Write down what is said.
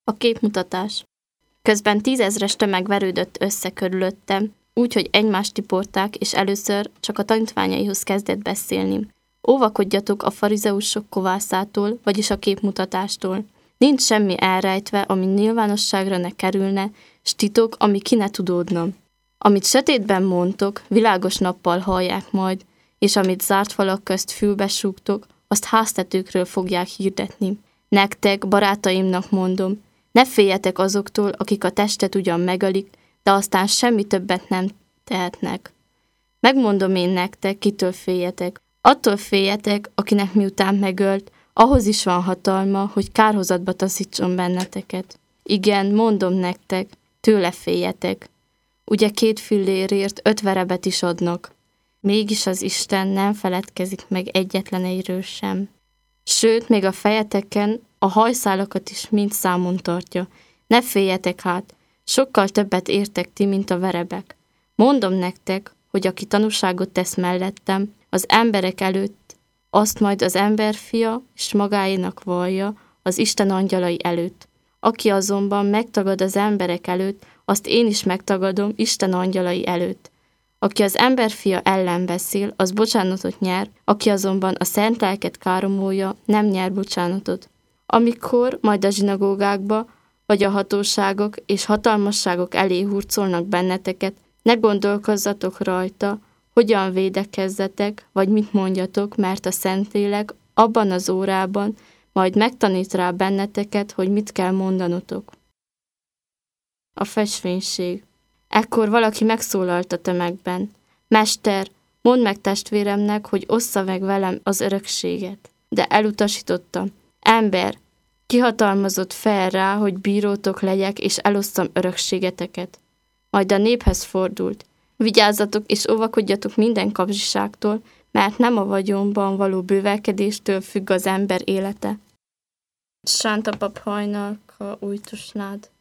A képmutatás. Közben 10 000-es tömeg verődött össze körülöttem, úgyhogy egymást tiporták, és először csak a tanítványaihoz kezdett beszélni. Óvakodjatok a farizeusok kovászától, vagyis a képmutatástól. Nincs semmi elrejtve, ami nyilvánosságra ne kerülne, s titok, ami ki ne tudódna. Amit sötétben mondtok, világos nappal hallják majd, és amit zárt falak közt fülbe súgtok, azt háztetőkről fogják hirdetni. Nektek, barátaimnak mondom, ne féljetek azoktól, akik a testet ugyan megölik, de aztán semmi többet nem tehetnek. Megmondom én nektek, kitől féljetek. Attól féljetek, akinek miután megölt, ahhoz is van hatalma, hogy kárhozatba taszítson benneteket. Igen, mondom nektek, tőle féljetek. Ugye 2 fillérért 5 verebet is adnak. Mégis az Isten nem feledkezik meg egyetlen egyről sem. Sőt, még a fejeteken a hajszálakat is mind számon tartja. Ne féljetek hát, sokkal többet értek ti, mint a verebek. Mondom nektek, hogy aki tanúságot tesz mellettem, az emberek előtt, azt majd az emberfia és magáénak vallja az Isten angyalai előtt. Aki azonban megtagad az emberek előtt, azt én is megtagadom Isten angyalai előtt. Aki az emberfia ellen beszél, az bocsánatot nyer, aki azonban a szent lelket káromolja, nem nyer bocsánatot. Amikor majd a zsinagógákba, vagy a hatóságok és hatalmasságok elé hurcolnak benneteket, ne gondolkozzatok rajta, hogyan védekezzetek, vagy mit mondjatok, mert a Szentlélek abban az órában majd megtanít rá benneteket, hogy mit kell mondanotok. A festménység. Ekkor valaki megszólalt a tömegben. Mester, mondd meg testvéremnek, hogy ossza meg velem az örökséget. De elutasította. Ember, kihatalmazott fel rá, hogy bírótok legyek, és elosszam örökségeteket. Majd a néphez fordult. Vigyázzatok és óvakodjatok minden kapzsiságtól, mert nem a vagyonban való bővelkedéstől függ az ember élete. Sánta pap hajnalka újtusnád.